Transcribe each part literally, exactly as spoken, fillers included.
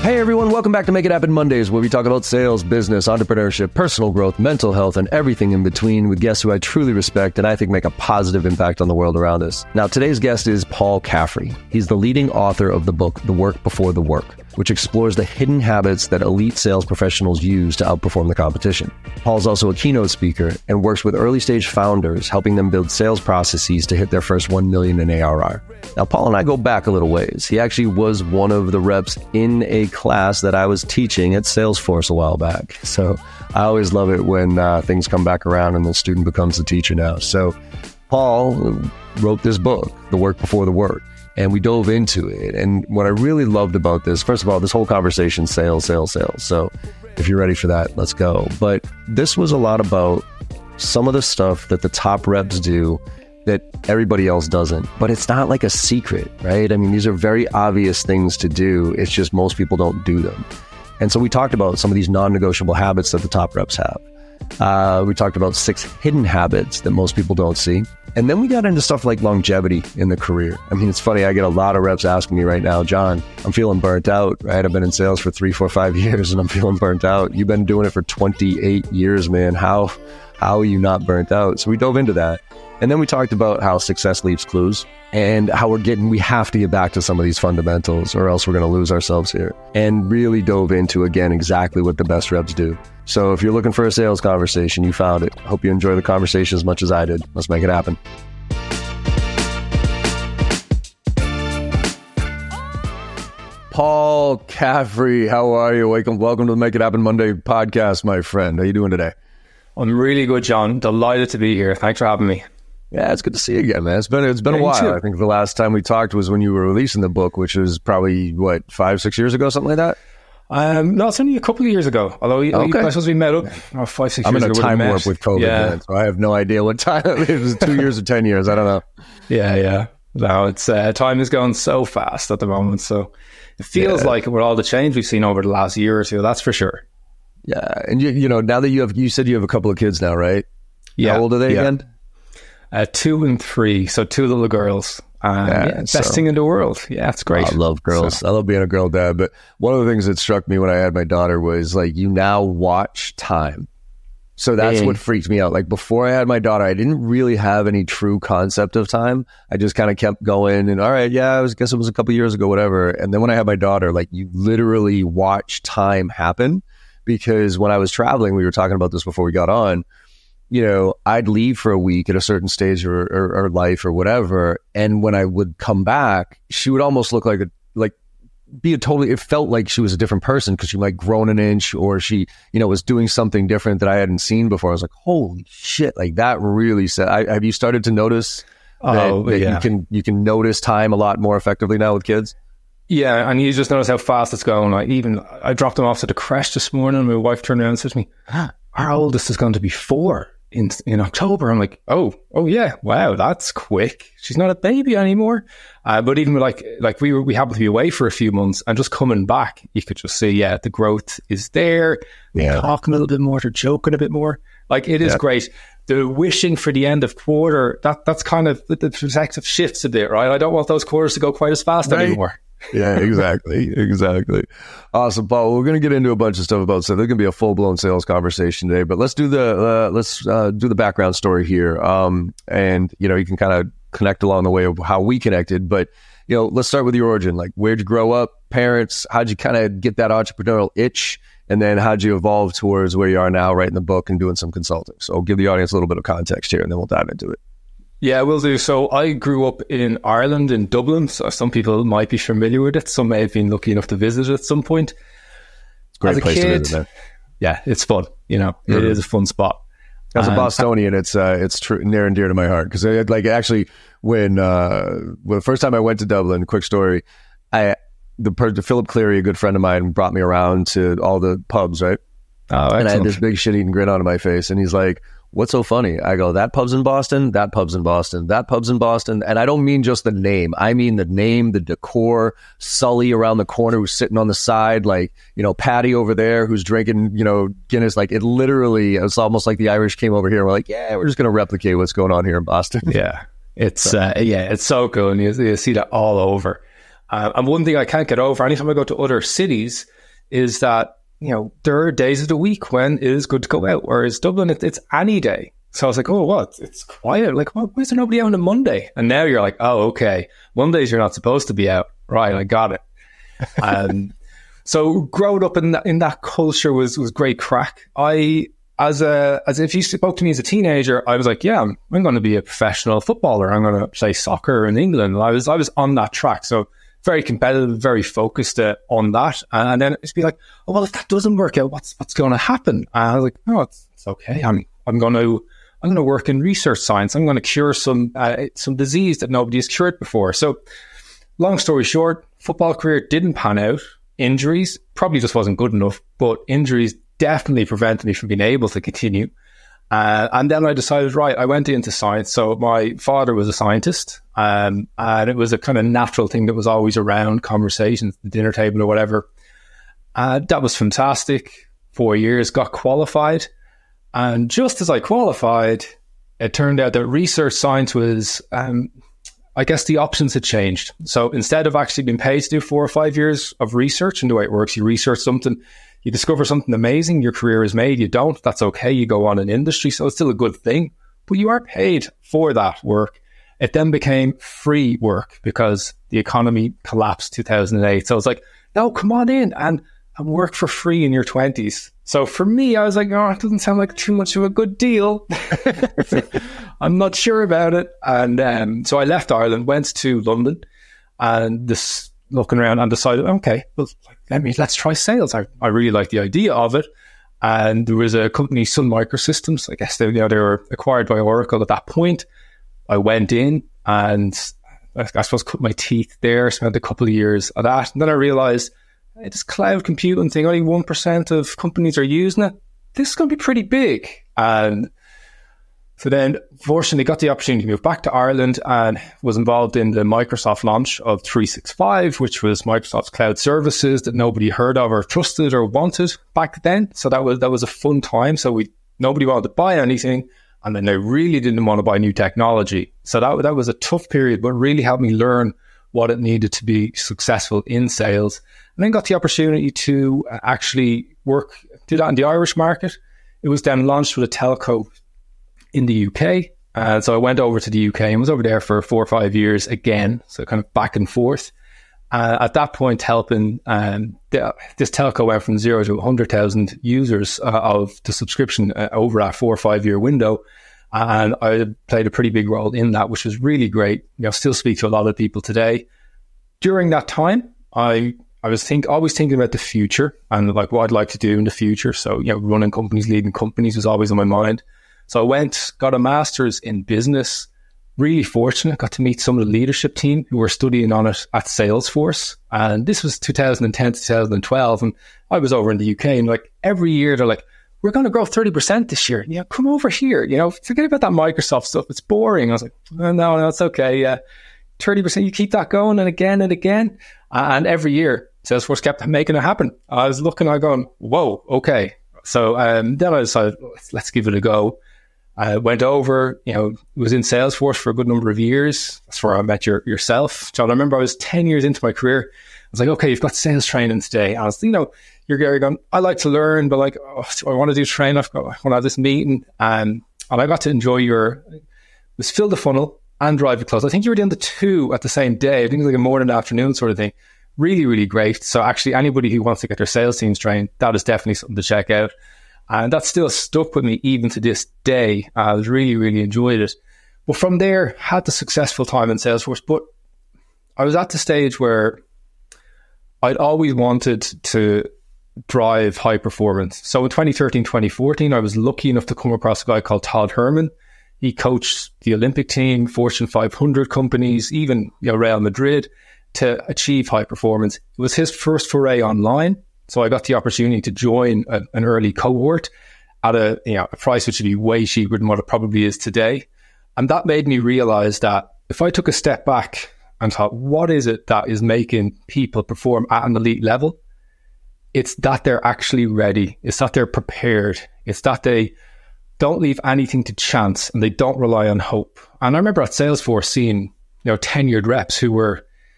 Hey everyone, welcome back to Make It Happen Mondays, where we talk about sales, business, entrepreneurship, personal growth, mental health, and everything in between with guests who I truly respect and I think make a positive impact on the world around us. Now, today's guest is Paul Caffrey. He's the leading author of the book, The Work Before the Work, which explores the hidden habits that elite sales professionals use to outperform the competition. Paul's also a keynote speaker and works with early-stage founders, helping them build sales processes to hit their first one million in A R R. Now, Paul and I go back a little ways. He actually was one of the reps in a class that I was teaching at Salesforce a while back. So I always love it when uh, things come back around and the student becomes the teacher now. So Paul wrote this book, The Work Before the Work, and we dove into it. And what I really loved about this, first of all, this whole conversation, sales, sales, sales. So if you're ready for that, let's go. But this was a lot about some of the stuff that the top reps do that everybody else doesn't. But it's not like a secret, right? I mean, these are very obvious things to do. It's just most people don't do them. And so we talked about some of these non-negotiable habits that the top reps have. Uh, we talked about six hidden habits that most people don't see. And then we got into stuff like longevity in the career. I mean, it's funny, I get a lot of reps asking me right now, John, I'm feeling burnt out, right? I've been in sales for three, four, five years and I'm feeling burnt out. You've been doing it for twenty-eight years, man. How, how are you not burnt out? So we dove into that. And then we talked about how success leaves clues and how we're getting, we have to get back to some of these fundamentals or else we're going to lose ourselves here, and really dove into, again, exactly what the best reps do. So if you're looking for a sales conversation, you found it. Hope you enjoy the conversation as much as I did. Let's make it happen. Paul Caffrey, how are you? Welcome, welcome to the Make It Happen Monday podcast, my friend. How you doing today? I'm really good, John. Delighted to be here. Thanks for having me. Yeah, it's good to see you again, man. It's been it's been yeah, a while. I think the last time we talked was when you were releasing the book, which was probably, what, five, six years ago, something like that? Um, no, it's only a couple of years ago. Although okay. I suppose we met up oh, five, six I'm years ago. ago. I'm in a time warp with COVID, yeah. man, so I have no idea what time. It was two years or ten years. I don't know. Yeah, yeah. No, it's uh, time is going so fast at the moment. So it feels yeah. like with all the change we've seen over the last year or two, that's for sure. Yeah, and you you know, now that you have, you said you have a couple of kids now, right? Yeah. How old are they yeah. again? Uh, two and three, so two little girls. Um, yeah, yeah, best so. thing in the world. Yeah, it's great. Oh, I love girls. So. I love being a girl dad. But one of the things that struck me when I had my daughter was like, you now watch time. So that's hey. what freaked me out. Like before I had my daughter, I didn't really have any true concept of time. I just kind of kept going and all right, yeah, I was, guess it was a couple years ago, whatever. And then when I had my daughter, like you literally watch time happen. Because when I was traveling, we were talking about this before we got on, you know, I'd leave for a week at a certain stage or, or, or life or whatever. And when I would come back, she would almost look like a, like be a totally, it felt like she was a different person because she might grown an inch or she, you know, was doing something different that I hadn't seen before. I was like, holy shit, like that really said, I, have you started to notice that, oh, that yeah. you can, you can notice time a lot more effectively now with kids? Yeah, and you just notice how fast it's going. Like even I dropped them off to the creche this morning and my wife turned around and said to me, ah, our oldest is going to be four in in October. I'm like, oh, oh yeah, wow, that's quick. She's not a baby anymore. Uh, but even like like we were, we happened to be away for a few months and just coming back, you could just see, yeah, the growth is there. Yeah. They're talking a little bit more, they're joking a bit more. Like it is yeah. great. The wishing for the end of quarter, that that's kind of the perspective shifts a bit, right? I don't want those quarters to go quite as fast right. anymore. Yeah, exactly. Exactly. Awesome, Paul. We're going to get into a bunch of stuff about so there's going to be a full-blown sales conversation today, but let's do the uh, let's uh, do the background story here. Um, and you know, you can kind of connect along the way of how we connected, but you know, let's start with your origin. Like, where'd you grow up? Parents? How'd you kind of get that entrepreneurial itch? And then how'd you evolve towards where you are now, writing the book and doing some consulting? So I'll give the audience a little bit of context here, and then we'll dive into it. Yeah, will do. So I grew up in Ireland, in Dublin. So some people might be familiar with it. Some may have been lucky enough to visit at some point. It's a great As a place kid, to visit, man. Yeah, it's fun. You know, mm-hmm. it is a fun spot. As a um, Bostonian, it's uh, it's true, near and dear to my heart. Because like actually, when uh, well, the first time I went to Dublin, quick story, I the, the Philip Cleary, a good friend of mine, brought me around to all the pubs, right? Oh, excellent. And I had this big shit-eating grin on my face, and he's like, what's so funny? I go, that pub's in Boston, that pub's in Boston, that pub's in Boston. And I don't mean just the name. I mean the name, the decor, Sully around the corner who's sitting on the side, like, you know, Patty over there who's drinking, you know, Guinness. Like it literally, it's almost like the Irish came over here and we're like, yeah, we're just going to replicate what's going on here in Boston. Yeah, it's, so. uh, yeah, it's so cool. And you, you see that all over. Uh, and one thing I can't get over, anytime I go to other cities, is that, you know, there are days of the week when it is good to go out, whereas Dublin, it, it's any day. So I was like, oh, what? It's, it's quiet. Like, why is there nobody out on a Monday? And now you're like, oh, okay. Mondays you're not supposed to be out. Right, I got it. Um, so growing up in that, in that culture was, was great crack. I, as a, as if you spoke to me as a teenager, I was like, yeah, I'm, I'm going to be a professional footballer. I'm going to play soccer in England. And I was, I was on that track. So very competitive, very focused uh, on that. And then it'd be like, oh, well, if that doesn't work out, what's, what's going to happen? And I was like, no, it's, it's okay. I'm, I'm going to, I'm going to work in research science. I'm going to cure some, uh, some disease that nobody has cured before. So long story short, football career didn't pan out. Injuries probably just wasn't good enough, but injuries definitely prevented me from being able to continue. Uh, and then I decided, right, I went into science. So my father was a scientist, um, and it was a kind of natural thing that was always around conversations, the dinner table or whatever. Uh, that was fantastic. Four years, got qualified. And just as I qualified, it turned out that research science was, um, I guess the options had changed. So instead of actually being paid to do four or five years of research, and the way it works, you research something, you discover something amazing, your career is made, you don't, that's okay, you go on in industry, so it's still a good thing, but you are paid for that work. It then became free work because the economy collapsed two thousand eight. So it's like, no, come on in and, and work for free in your twenties. So for me, I was like, oh, it doesn't sound like too much of a good deal. I'm not sure about it. And um, so I left Ireland, went to London, and this looking around and decided, okay, well, let me, let's try sales. I, I really like the idea of it. And there was a company, Sun Microsystems. I guess they, you know, they were acquired by Oracle at that point. I went in and I, I suppose cut my teeth there, spent a couple of years of that. And then I realized, hey, this cloud computing thing, only one percent of companies are using it. This is going to be pretty big. And so then, fortunately, got the opportunity to move back to Ireland and was involved in the Microsoft launch of three sixty-five, which was Microsoft's cloud services that nobody heard of or trusted or wanted back then. So that was that was a fun time. So we nobody wanted to buy anything, and then they really didn't want to buy new technology. So that that was a tough period, but really helped me learn what it needed to be successful in sales. And then got the opportunity to actually work, do that in the Irish market. It was then launched with a telco in the U K. Uh, so I went over to the U K and was over there for four or five years again. So kind of back and forth. Uh, at that point, helping, um, the, this telco went from zero to one hundred thousand users uh, of the subscription uh, over a four or five year window. And I played a pretty big role in that, which was really great. You know, still speak to a lot of people today. During that time, I I was think always thinking about the future and like what I'd like to do in the future. So, you know, running companies, leading companies was always on my mind. So I went, got a master's in business. Really fortunate, got to meet some of the leadership team who were studying on it at Salesforce. And this was two thousand ten to two thousand twelve. And I was over in the U K, and like every year they're like, we're going to grow thirty percent this year. Yeah, come over here. You know, forget about that Microsoft stuff. It's boring. I was like, oh, no, no, it's okay. Yeah, thirty percent. You keep that going, and again and again. Uh, and every year, Salesforce kept making it happen. I was looking, I going, whoa, okay. So um, then I decided, let's, let's give it a go. I went over, you know, was in Salesforce for a good number of years. That's where I met your, yourself, John. I remember I was ten years into my career. I was like, okay, you've got sales training today. And I was, you know, you're going, I like to learn, but like, oh, I want to do training. I've got, I want to have this meeting. Um, and I got to enjoy your, it was Fill the Funnel and Drive It Close. I think you were doing the two at the same day. I think it was like a morning, afternoon sort of thing. Really, really great. So actually anybody who wants to get their sales teams trained, that is definitely something to check out. And that still stuck with me even to this day. I was really, really enjoyed it. But from there, had the successful time in Salesforce. But I was at the stage where I'd always wanted to drive high performance. So in twenty thirteen, twenty fourteen, I was lucky enough to come across a guy called Todd Herman. He coached the Olympic team, Fortune five hundred companies, even you know, Real Madrid, to achieve high performance. It was his first foray online. So I got the opportunity to join a, an early cohort at a, you know, a price which would be way cheaper than what it probably is today. And that made me realize that if I took a step back and thought, what is it that is making people perform at an elite level? It's that they're actually ready. It's that they're prepared. It's that they don't leave anything to chance and they don't rely on hope. And I remember at Salesforce seeing, you know, tenured reps who were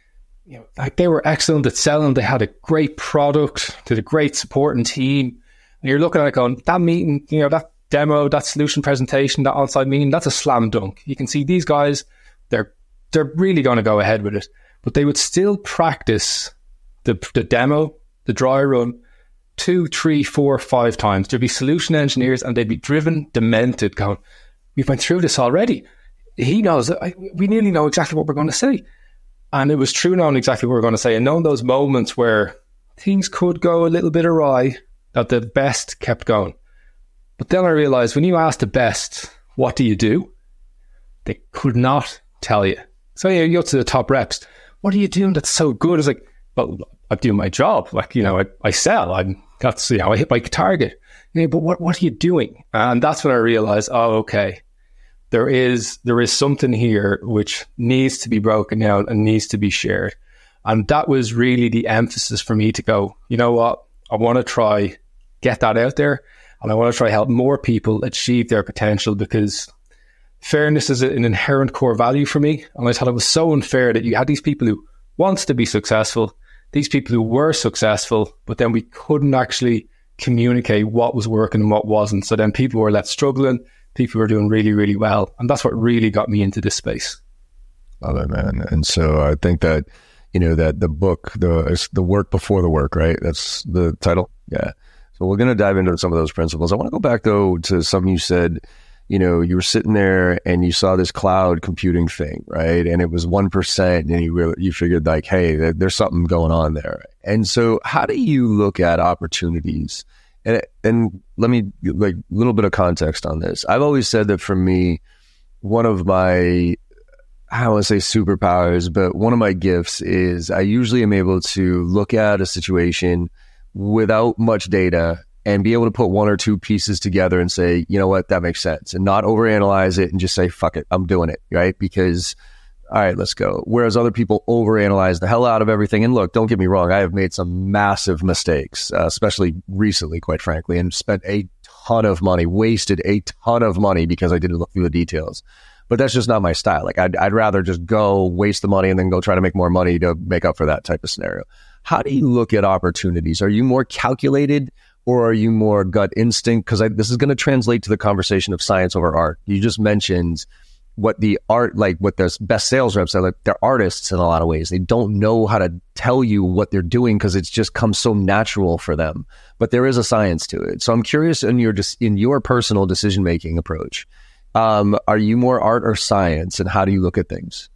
you know, like they were excellent at selling. They had a great product, did a great supporting team. And you're looking at it going, that meeting, you know, that demo, that solution presentation, that on-site meeting, that's a slam dunk. You can see these guys, they're they're really going to go ahead with it. But they would still practice the the demo, the dry run, two, three, four, five times. There'd be solution engineers and they'd be driven, demented, going, we've went through this already. He knows, I, we nearly know exactly what we're going to say. And it was true knowing exactly what we were going to say and knowing those moments where things could go a little bit awry, that the best kept going. But then I realized when you ask the best, what do you do? They could not tell you. So you go to the top reps. What are you doing that's so good? It's like, well, I'm doing my job. Like, you know, I, I sell. I'm, that's, you know, I hit my target. You know, but what, what are you doing? And that's when I realized, oh, okay. There is there is something here which needs to be broken down and needs to be shared. And that was really the emphasis for me to go, you know what, I want to try get that out there and I want to try help more people achieve their potential, because fairness is an inherent core value for me. And I thought it was so unfair that you had these people who wants to be successful, these people who were successful, but then we couldn't actually communicate what was working and what wasn't. So then people were left struggling. People were doing really, really well. And that's what really got me into this space. Love it, man. And so I think that, you know, that the book, the it's the work before the work, right? That's the title. Yeah. So we're going to dive into some of those principles. I want to go back, though, to something you said. You know, you were sitting there and you saw this cloud computing thing, right? And it was one percent and you really, you figured like, hey, there's something going on there. And so how do you look at opportunities? And, and let me, like, a little bit of context on this. I've always said that for me, one of my, I don't want to say superpowers, but one of my gifts is I usually am able to look at a situation without much data and be able to put one or two pieces together and say, you know what, that makes sense, and not overanalyze it and just say, fuck it, I'm doing it, right? Because, all right, let's go. Whereas other people overanalyze the hell out of everything. And look, don't get me wrong, I have made some massive mistakes, uh, especially recently, quite frankly, and spent a ton of money, wasted a ton of money because I didn't look through the details. But that's just not my style. Like, I'd, I'd rather just go waste the money and then go try to make more money to make up for that type of scenario. How do you look at opportunities? Are you more calculated or are you more gut instinct? Because this is going to translate to the conversation of science over art. You just mentioned what the art, like what the best sales reps are, like they're artists in a lot of ways. They don't know how to tell you what they're doing because it's just comes so natural for them. But there is a science to it. So I'm curious in your in your personal decision-making approach, um, are you more art or science, and how do you look at things?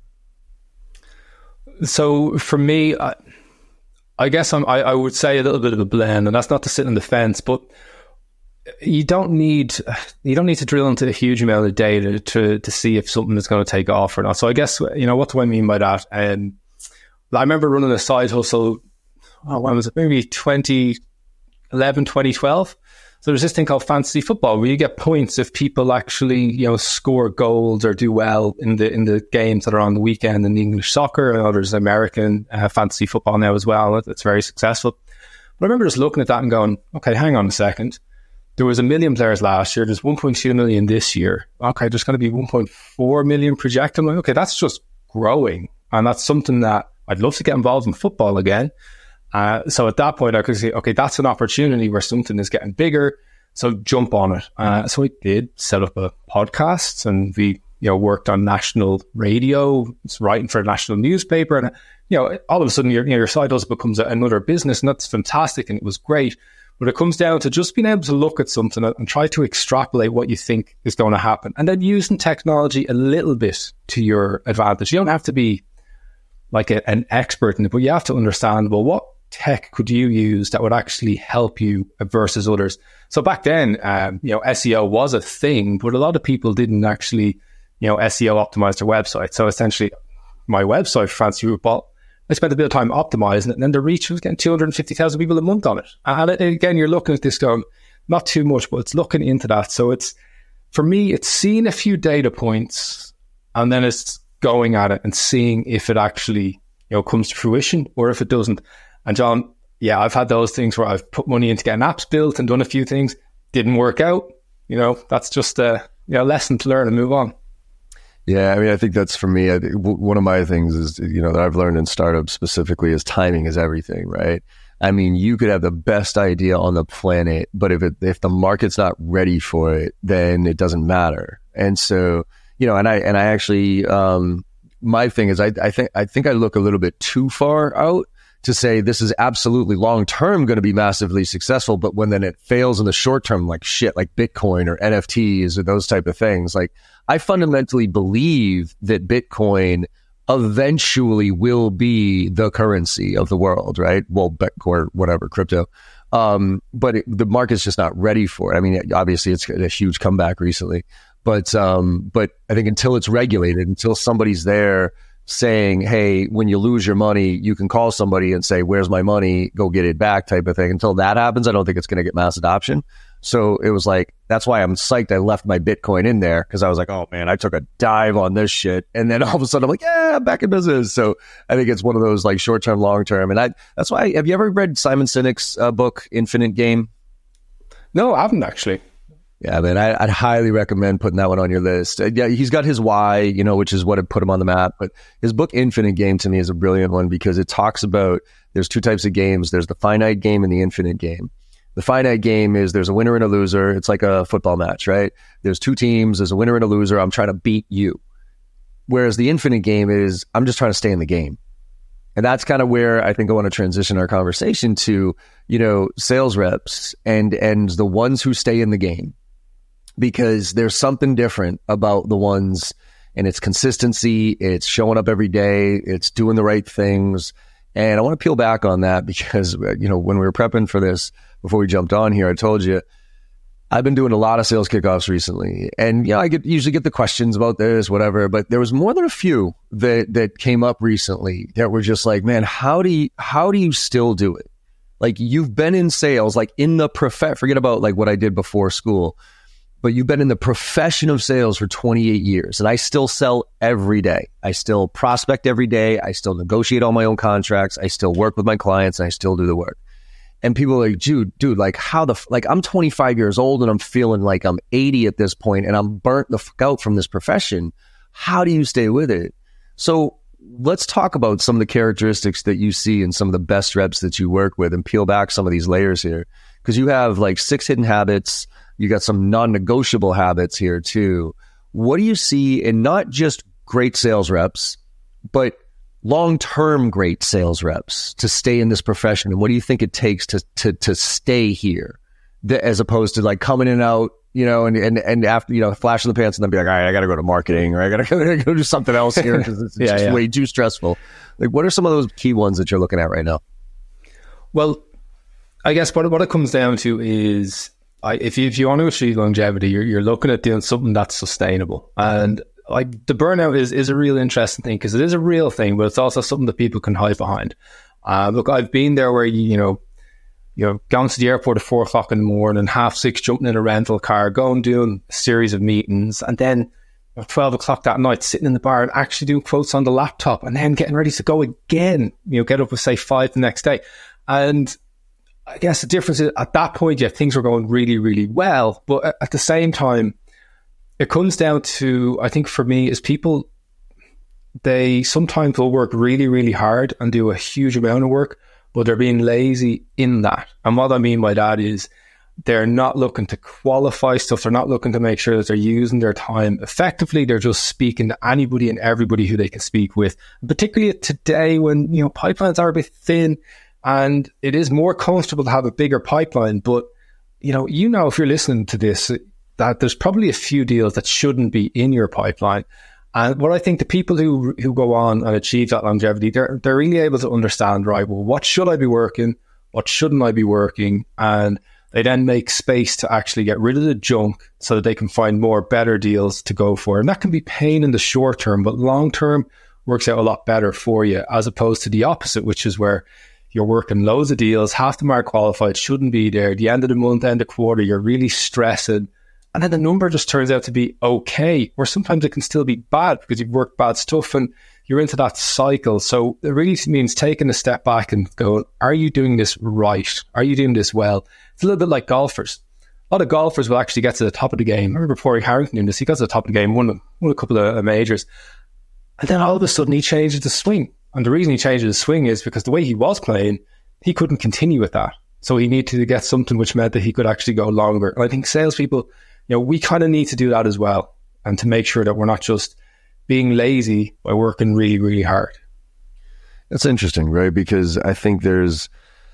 So for me, I, I guess I'm, I, I would say a little bit of a blend, and that's not to sit on the fence, but you don't need you don't need to drill into a huge amount of data to to see if something is going to take off or not. So I guess, you know, what do I mean by that? And I remember running a side hustle, oh, when was it? Maybe twenty eleven, twenty twelve. So there's this thing called fantasy football where you get points if people actually, you know, score goals or do well in the in the games that are on the weekend in English soccer. I know there's American uh, fantasy football now as well. It's very successful. But I remember just looking at that and going, okay, hang on a second. There was a million players last year. There's one point two million this year. Okay, there's going to be one point four million projected. I'm like, okay, that's just growing. And that's something that I'd love to get involved in football again. Uh, so at that point, I could say, okay, that's an opportunity where something is getting bigger. So jump on it. Uh, so we did set up a podcast, and we, you know, worked on national radio, writing for a national newspaper. And, you know, all of a sudden your, you know, your side hustle becomes another business, and that's fantastic. And it was great. But it comes down to just being able to look at something and try to extrapolate what you think is going to happen, and then using technology a little bit to your advantage. You don't have to be like a, an expert in it, but you have to understand, well, what tech could you use that would actually help you versus others? So back then, um, you know, S E O was a thing, but a lot of people didn't actually, you know, S E O optimize their website. So essentially, my website, Fantasy Football, I spent a bit of time optimizing it, and then the reach was getting two hundred fifty thousand people a month on it. And again, you're looking at this going, not too much, but it's looking into that. So it's, for me, it's seeing a few data points, and then it's going at it and seeing if it actually, you know, comes to fruition or if it doesn't. And John, yeah, I've had those things where I've put money into getting apps built and done a few things, didn't work out. You know, that's just a, you know, lesson to learn and move on. Yeah, I mean, I think that's for me. I think one of my things is, you know, that I've learned in startups specifically is timing is everything, right? I mean, you could have the best idea on the planet, but if it, if the market's not ready for it, then it doesn't matter. And so, you know, and I and I actually, um, my thing is, I, I think I think I look a little bit too far out to say this is absolutely long term going to be massively successful, but when then it fails in the short term, like shit, like Bitcoin or N F Ts or those type of things, like I fundamentally believe that Bitcoin eventually will be the currency of the world, right? Well, Bitcoin or whatever, crypto. Um, but it, the market's just not ready for it. I mean, obviously it's a huge comeback recently, but, um, but I think until it's regulated, until somebody's there saying, hey, when you lose your money, you can call somebody and say, where's my money? Go get it back type of thing. Until that happens, I don't think it's going to get mass adoption. So it was like, that's why I'm psyched I left my Bitcoin in there, because I was like, oh man, I took a dive on this shit. And then all of a sudden I'm like, yeah, I'm back in business. So I think it's one of those like short term, long term. And I, that's why, have you ever read Simon Sinek's uh, book, Infinite Game? No, I haven't actually. Yeah, man, I, I'd highly recommend putting that one on your list. Uh, yeah, he's got his why, you know, which is what had put him on the map. But his book, Infinite Game, to me is a brilliant one because it talks about there's two types of games. There's the finite game and the infinite game. The finite game is there's a winner and a loser. It's like a football match, right? There's two teams. There's a winner and a loser. I'm trying to beat you. Whereas the infinite game is I'm just trying to stay in the game. And that's kind of where I think I want to transition our conversation to, you know, sales reps and, and the ones who stay in the game. Because there's something different about the ones, and it's consistency, it's showing up every day, it's doing the right things. And I want to peel back on that because, you know, when we were prepping for this, before we jumped on here, I told you, I've been doing a lot of sales kickoffs recently. And, you know, I get usually get the questions about this, whatever, but there was more than a few that, that came up recently that were just like, man, how do you, how do you still do it? Like, you've been in sales, like in the prof, forget about like what I did before school. But you've been in the profession of sales for twenty-eight years, and I still sell every day. I still prospect every day. I still negotiate all my own contracts. I still work with my clients, and I still do the work. And people are like, dude, dude, like how the, f-? like I'm twenty-five years old and I'm feeling like I'm eighty at this point and I'm burnt the fuck out from this profession. How do you stay with it? So let's talk about some of the characteristics that you see in some of the best reps that you work with and peel back some of these layers here. Because you have like six hidden habits. You got some non-negotiable habits here too. What do you see in not just great sales reps, but long-term great sales reps to stay in this profession? And what do you think it takes to to to stay here, as opposed to like coming in and out, you know, and and and after, you know, flash in the pants and then be like, all right, I got to go to marketing or I got to go do something else here because it's, it's yeah, just yeah. way too stressful. Like, what are some of those key ones that you're looking at right now? Well, I guess what what it comes down to is, I, if you if you want to achieve longevity, you're you're looking at doing something that's sustainable. And like the burnout is is a real interesting thing because it is a real thing, but it's also something that people can hide behind. Uh, look, I've been there where you you know you know going to the airport at four o'clock in the morning, half six, jumping in a rental car, going doing a series of meetings, and then at twelve o'clock that night sitting in the bar and actually doing quotes on the laptop, and then getting ready to go again. You know, get up at say five the next day, and I guess the difference is at that point, yeah, things were going really, really well. But at the same time, it comes down to, I think for me, is people, they sometimes will work really, really hard and do a huge amount of work, but they're being lazy in that. And what I mean by that is they're not looking to qualify stuff. They're not looking to make sure that they're using their time effectively. They're just speaking to anybody and everybody who they can speak with. Particularly today when, you know, pipelines are a bit thin. And it is more comfortable to have a bigger pipeline. But, you know, you know, if you're listening to this, that there's probably a few deals that shouldn't be in your pipeline. And what I think the people who who go on and achieve that longevity, they're, they're really able to understand, right, well, what should I be working? What shouldn't I be working? And they then make space to actually get rid of the junk so that they can find more better deals to go for. And that can be pain in the short term, but long term works out a lot better for you, as opposed to the opposite, which is where you're working loads of deals, half the mark qualified, shouldn't be there. At the end of the month, end of quarter, you're really stressing. And then the number just turns out to be okay, or sometimes it can still be bad because you've worked bad stuff and you're into that cycle. So it really means taking a step back and going, are you doing this right? Are you doing this well? It's a little bit like golfers. a lot of golfers will actually get to the top of the game. I remember Rory Harrington doing this. He got to the top of the game, won, won a couple of majors. And then all of a sudden he changes the swing. And the reason he changes the swing is because the way he was playing, he couldn't continue with that. So he needed to get something which meant that he could actually go longer. And I think salespeople, you know, we kind of need to do that as well. And to make sure that we're not just being lazy by working really, really hard. That's interesting, right? Because I think there's,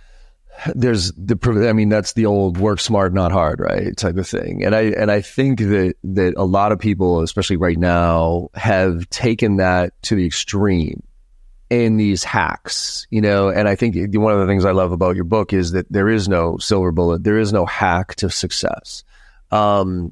there's the, I mean, that's the old work smart, not hard, right? Type of thing. And I, and I think that, that a lot of people, especially right now, have taken that to the extreme in these hacks, you know, and I think one of the things I love about your book is that there is no silver bullet. There is no hack to success. Um,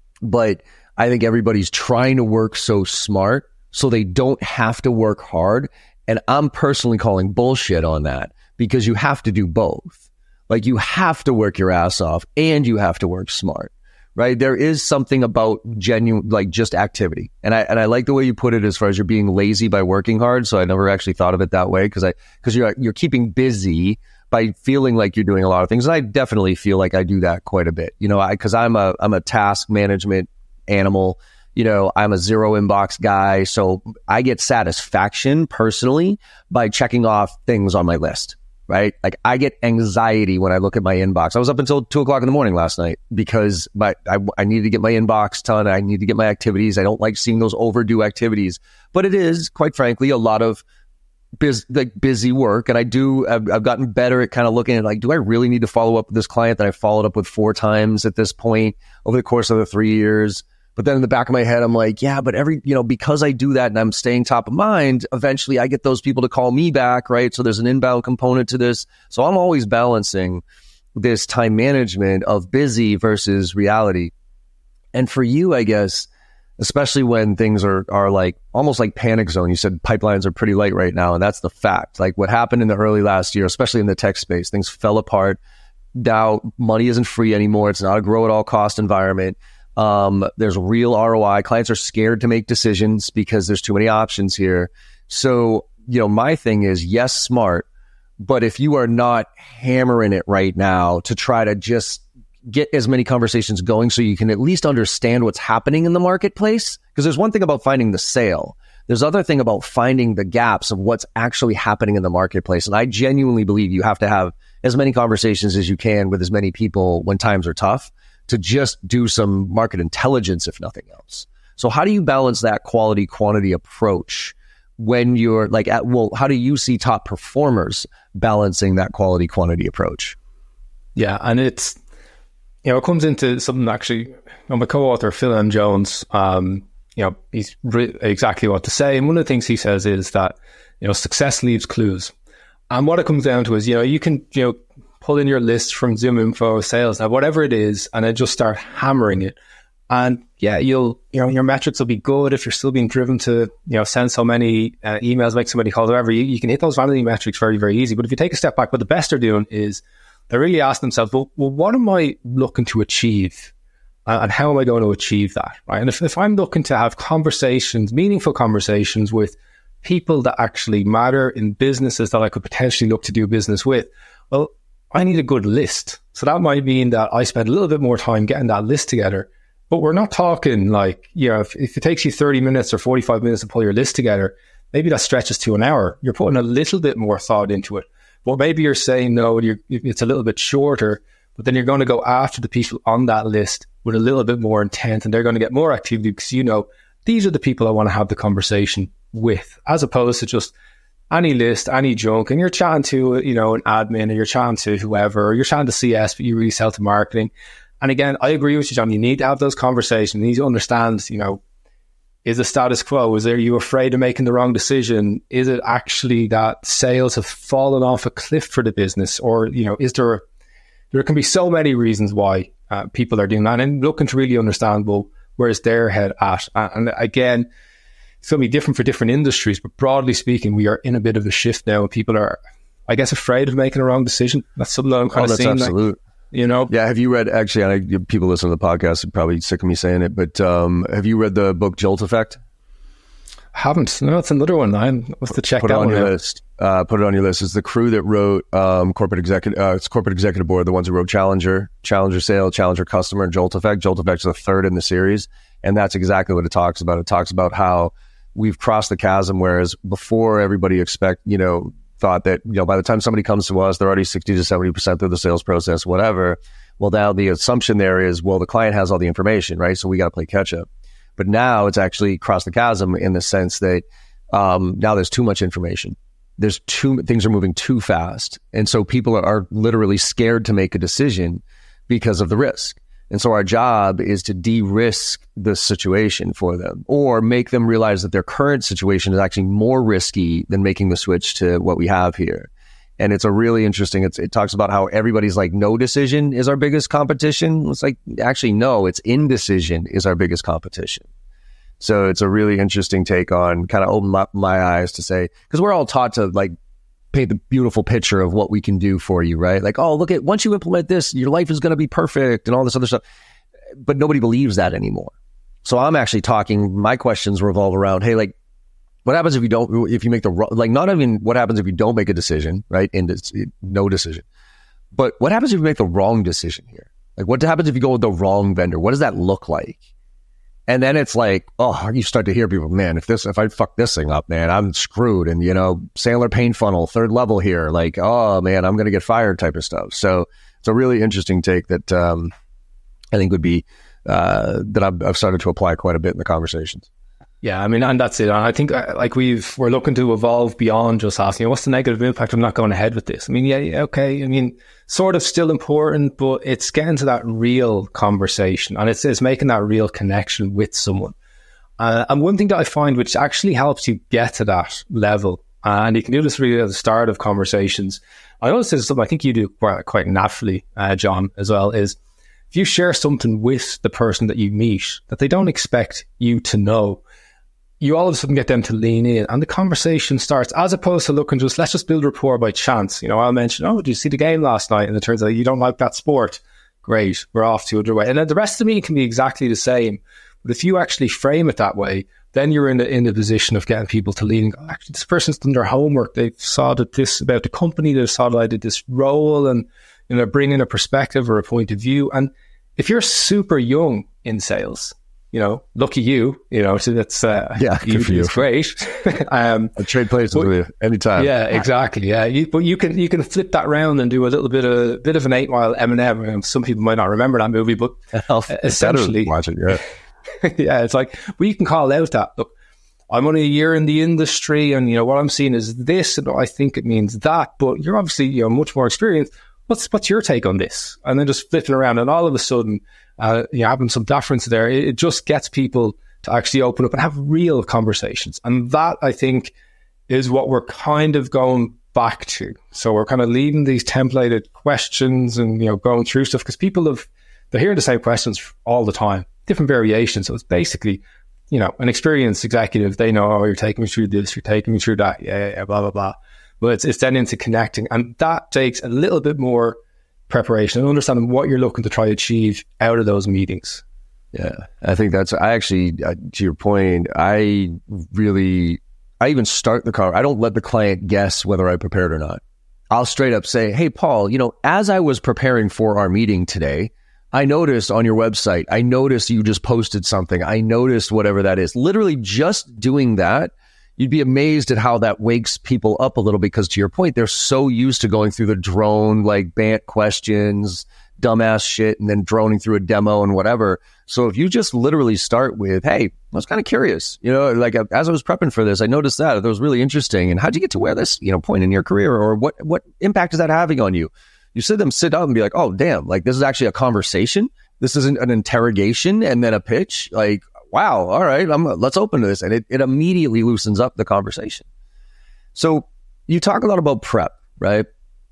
but I think everybody's trying to work so smart so they don't have to work hard. And I'm personally calling bullshit on that, because you have to do both. Like, you have to work your ass off and you have to work smart, right? There is something about genuine, like just activity. And I, and I like the way you put it as far as you're being lazy by working hard. So I never actually thought of it that way, because I, because you're, you're keeping busy by feeling like you're doing a lot of things. And I definitely feel like I do that quite a bit, you know, I, cause I'm a, I'm a task management animal. You know, I'm a zero inbox guy. So I get satisfaction personally by checking off things on my list, right? Like, I get anxiety when I look at my inbox. I was up until two o'clock in the morning last night because my, I, I needed to get my inbox done. I need to get my activities. I don't like seeing those overdue activities, but it is, quite frankly, a lot of biz, like busy work. And I do, I've, I've gotten better at kind of looking at, like, do I really need to follow up with this client that I followed up with four times at this point over the course of the three years? But then in the back of my head, I'm like, yeah, but every, you know, because I do that and I'm staying top of mind, eventually I get those people to call me back, right? So there's an inbound component to this. So I'm always balancing this time management of busy versus reality. And for you, I guess, especially when things are, are like almost like panic zone, you said pipelines are pretty light right now. And that's the fact. Like, what happened in the early last year, especially in the tech space, things fell apart. Now money isn't free anymore. It's not a grow at all cost environment. Um, there's real R O I. Clients are scared to make decisions because there's too many options here. So, you know, my thing is, yes, smart, but if you are not hammering it right now to try to just get as many conversations going so you can at least understand what's happening in the marketplace, because there's one thing about finding the sale. There's other thing about finding the gaps of what's actually happening in the marketplace. And I genuinely believe you have to have as many conversations as you can with as many people when times are tough, to just do some market intelligence, if nothing else. So how do you balance that quality quantity approach when you're like at, well, how do you see top performers balancing that quality quantity approach? Yeah. And it's, you know, it comes into something actually, you know, my co-author, Phil M. Jones, um, you know, he's re- exactly what to say. And one of the things he says is that, you know, success leaves clues. And what it comes down to is, you know, you can, you know, pull in your list from ZoomInfo, Sales Now, whatever it is, and then just start hammering it. And yeah, you'll, you know, your metrics will be good if you're still being driven to, you know, send so many uh, emails, make so many calls, whatever. You, you can hit those vanity metrics very, very easy. But if you take a step back, what the best they're doing is they really ask themselves, well, well what am I looking to achieve? Uh, and how am I going to achieve that? Right. And if, if I'm looking to have conversations, meaningful conversations with people that actually matter in businesses that I could potentially look to do business with, well, I need a good list. So that might mean that I spend a little bit more time getting that list together. But we're not talking like, you know, if, if it takes you thirty minutes or forty-five minutes to pull your list together, maybe that stretches to an hour. You're putting a little bit more thought into it. But maybe you're saying, no, you're, it's a little bit shorter, but then you're going to go after the people on that list with a little bit more intent, and they're going to get more activity because, you know, these are the people I want to have the conversation with, as opposed to just any list, any junk, and you're chatting to, you know, an admin, or you're chatting to whoever, or you're chatting to C S, but you really sell to marketing. And again, I agree with you, John. You need to have those conversations. You need to understand, you know, is the status quo? Is there, are you afraid of making the wrong decision? Is it actually that sales have fallen off a cliff for the business? Or, you know, is there, there can be so many reasons why uh, people are doing that, and looking to really understand, well, where's their head at? And again, it's going to be different for different industries, but broadly speaking, we are in a bit of a shift now, and people are, I guess, afraid of making a wrong decision. That's something that I'm kind oh, of that's seeing. Absolute. Like, you know? Yeah. Have you read, actually, I know people listen to the podcast are probably sick of me saying it, but um, have you read the book Jolt Effect? I haven't. No, it's another one. I must have check Put that it on one your out. list. uh, put it on your list. It's the crew that wrote um, corporate executive. Uh, it's corporate executive board. The ones who wrote Challenger, Challenger Sale, Challenger Customer, and Jolt Effect. Jolt Effect is the third in the series, and that's exactly what it talks about. It talks about how we've crossed the chasm. Whereas before, everybody expect you know thought that you know by the time somebody comes to us, they're already sixty to seventy percent through the sales process, whatever. Well, now the assumption there is, well, the client has all the information, right? So we got to play catch up. But now it's actually crossed the chasm in the sense that um, now there's too much information. There's too things are moving too fast, and so people are, are literally scared to make a decision because of the risk. And so our job is to de-risk the situation for them, or make them realize that their current situation is actually more risky than making the switch to what we have here. And it's a really interesting, it's, it talks about how everybody's like, no decision is our biggest competition. It's like, actually, no, it's indecision is our biggest competition. So it's a really interesting take on kind of open up my eyes to say, because we're all taught to like paint the beautiful picture of what we can do for you, right? Like, oh, look at, once you implement this, your life is going to be perfect and all this other stuff. But nobody believes that anymore. So I'm actually talking, my questions revolve around, hey, like, what happens if you don't, if you make the, like, not even what happens if you don't make a decision, right? And it's no decision. But what happens if you make the wrong decision here? Like, what happens if you go with the wrong vendor? What does that look like? And then it's like, oh, you start to hear people, man, if this, if I fuck this thing up, man, I'm screwed. And, you know, Sandler pain funnel, third level here, like, oh man, I'm going to get fired type of stuff. So it's a really interesting take that um, I think would be, uh, that I've, I've started to apply quite a bit in the conversations. Yeah, I mean, and that's it. And I think uh, like we've, we're looking to evolve beyond just asking, what's the negative impact of not going ahead with this? I mean, yeah, yeah, okay. I mean, sort of still important, but it's getting to that real conversation, and it's, it's making that real connection with someone. Uh, and one thing that I find which actually helps you get to that level, uh, and you can do this really at the start of conversations. I notice this is something I think you do quite, quite naturally, uh, John, as well, is if you share something with the person that you meet that they don't expect you to know, you all of a sudden get them to lean in, and the conversation starts, as opposed to looking just, let's just build rapport by chance. You know, I'll mention, oh, did you see the game last night? And it turns out you don't like that sport. Great, we're off to other way. And then the rest of the meeting can be exactly the same. But if you actually frame it that way, then you're in the, in the position of getting people to lean and go, actually, this person's done their homework. They've saw that this about the company, they've saw that I did this role, and, you know, bring in a perspective or a point of view. And if you're super young in sales, you know, lucky you, you know, so that's, uh, yeah, good you, for you. It's great. um, I trade places but, with you anytime. Yeah, exactly. Yeah. You, but you can, you can flip that round and do a little bit of, bit of an eight mile M and M. Some people might not remember that movie, but essentially, watch it, yeah. Yeah. It's like, well, you can call out that, look, I'm only a year in the industry, and, you know, what I'm seeing is this, and I think it means that, but you're obviously, you know, much more experienced. What's, what's your take on this? And then just flipping around, and all of a sudden, Uh, you know, having some difference there, it, it just gets people to actually open up and have real conversations. And that, I think, is what we're kind of going back to. So we're kind of leaving these templated questions and, you know, going through stuff, because people have, they're hearing the same questions all the time, different variations. So it's basically, you know, an experienced executive, they know, oh, you're taking me through this, you're taking me through that, yeah, yeah, yeah, blah, blah, blah. But it's, it's then into connecting. And that takes a little bit more preparation and understanding what you're looking to try to achieve out of those meetings. Yeah, I think that's, I actually, uh, to your point, I really, I even start the car. I don't let the client guess whether I prepared or not. I'll straight up say, hey, Paul, you know, as I was preparing for our meeting today, I noticed on your website, I noticed you just posted something. I noticed whatever that is. Literally just doing that, you'd be amazed at how that wakes people up a little, because to your point, they're so used to going through the drone, like Bant questions, dumbass shit, and then droning through a demo and whatever. So if you just literally start with, hey, I was kind of curious, you know, like as I was prepping for this, I noticed that that was really interesting. And how'd you get to where this, you know, point in your career, or what, what impact is that having on you? You sit them sit down and be like, oh, damn, like this is actually a conversation. This isn't an interrogation and then a pitch. Like, wow, all right, I'm, let's open to this. And it, it immediately loosens up the conversation. So you talk a lot about prep, right?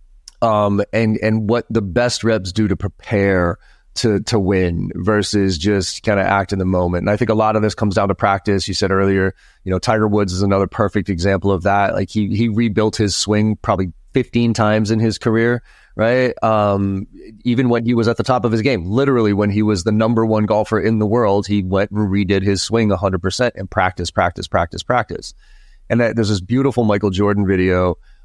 Um, and, and what the best reps do to prepare to, to win versus just kind of act in the moment. And I think a lot of this comes down to practice. You said earlier, you know, Tiger Woods is another perfect example of that. Like he, he rebuilt his swing probably fifteen times in his career, right? Um, even when he was at the top of his game, literally when he was the number one golfer in the world, he went and redid his swing one hundred percent and practice, practice, practice, practice. And that, there's this beautiful Michael Jordan video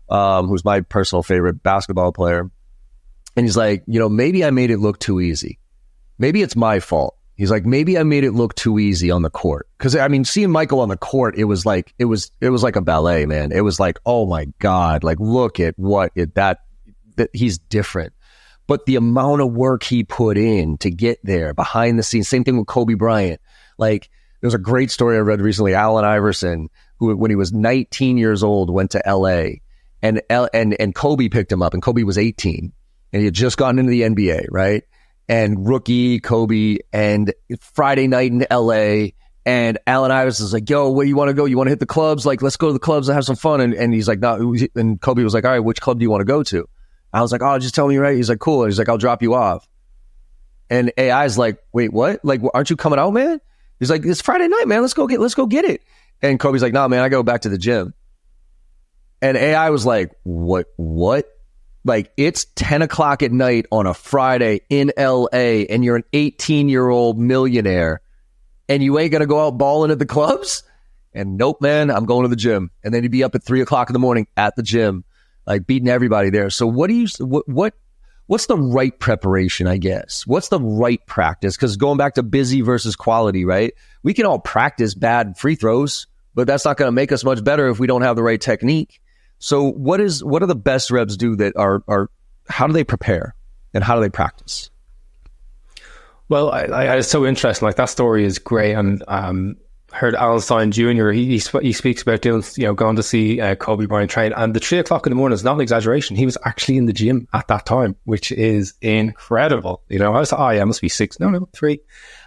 um, who's my personal favorite basketball player. And he's like, you know, maybe I made it look too easy. Maybe it's my fault. He's like, maybe I made it look too easy on the court. Cause I mean, seeing Michael on the court, it was like, it was, it was like a ballet, man. It was like, oh my God, like look at what it, that, that he's different. But the amount of work he put in to get there behind the scenes, same thing with Kobe Bryant. Like there's a great story I read recently, Allen Iverson, who when he was nineteen years old, went to L A and, L, and, and Kobe picked him up and Kobe was eighteen and he had just gotten into the N B A, right? And rookie Kobe, and Friday night in L A, and Allen Iverson was like, yo, where you want to go? You want to hit the clubs? Like, let's go to the clubs and have some fun. And, and he's like, no. And Kobe was like, all right, which club do you want to go to? I was like, oh, just tell me right. He's like, cool. He's like, I'll drop you off. And A I's like, wait, what? Like, aren't you coming out, man? He's like, it's Friday night, man. Let's go get, let's go get it. And Kobe's like, nah, man, I go back to the gym. And A I was like, what, what? Like, it's ten o'clock at night on a Friday in L A and you're an eighteen year old millionaire and you ain't going to go out balling at the clubs? And nope, man, I'm going to the gym. And then he'd be up at three o'clock in the morning at the gym, like beating everybody there. So what do you, what, what, what's the right preparation, I guess? What's the right practice? Because going back to busy versus quality, right? We can all practice bad free throws, but that's not going to make us much better if we don't have the right technique. So what is what do the best reps do that are are how do they prepare and how do they practice? Well, I, I, it's so interesting. Like that story is great, and um, heard Alan Stein Junior He he, sp- he speaks about doing you know going to see uh, Kobe Bryant train, and the three o'clock in the morning is not an exaggeration. He was actually in the gym at that time, which is incredible. You know, I was like, oh yeah, it must be six. No, no, three.